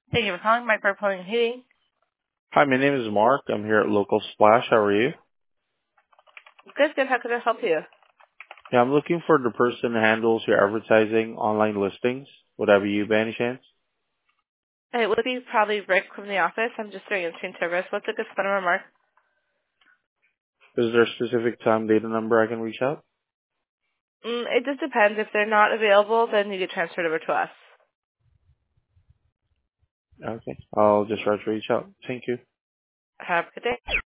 Thank you for calling Micro Plumbing and Heating. Hi, my name is Mark. I'm here at Local Splash. How are you? Good, good. How can I help you? Yeah, I'm looking for the person who handles your advertising online listings. Would that be you by any chance? It would be probably Rick from the office. I'm just doing insane service. What's a good phone number, Mark? Is there a specific time, date, and number I can reach out? It just depends. If they're not available, then you get transferred over to us. Okay. I'll just try to reach out. Thank you. Have a good day.